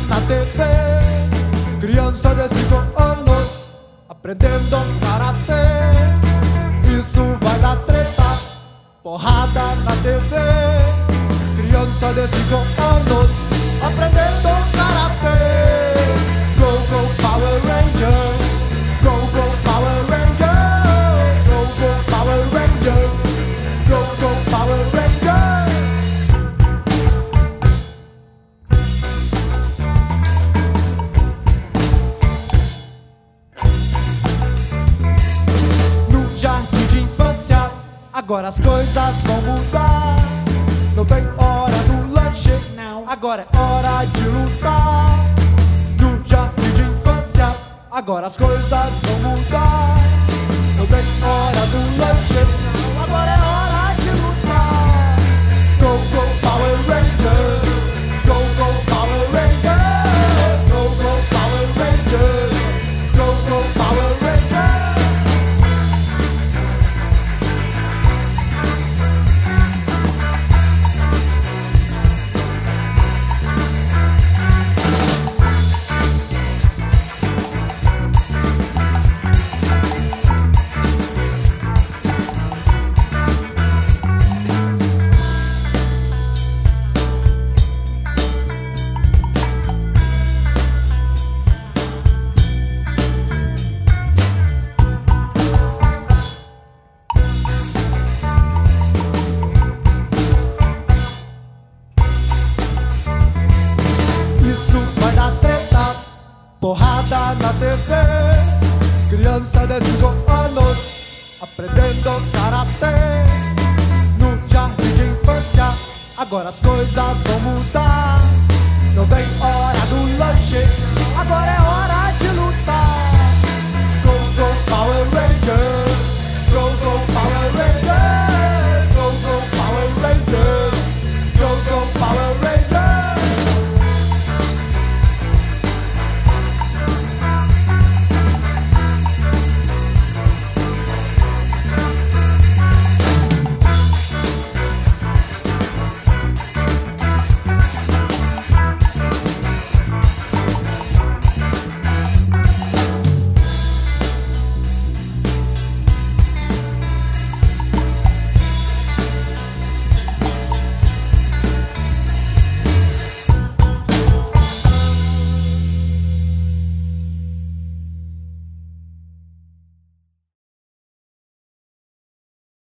na TV. Criança de 5 anos aprendendo karatê. Isso vai dar treta, porrada na TV. Criança de 5 anos aprendendo karatê. Go, go, Power Ranger. Go, go, Power Ranger. Go, go, Power Ranger. Go, go, Power Ranger. No jardim de infância, agora as coisas vão mudar. Não tem hora do lanche, não. Agora é hora de lutar. No jardim de infância, agora as coisas vão mudar. Não tem hora do lanche, não. Agora é hora de lutar. Go, go, Power Ranger. Go, go, Power Ranger. Go, go, Power Ranger. Go, go, Power Ranger. Porrada na TV. Criança de 5 anos aprendendo karatê. No jardim de infância, agora as coisas vão mudar. Não tem hora do lanche, agora é hora de lutar. Go, go, Power Ranger.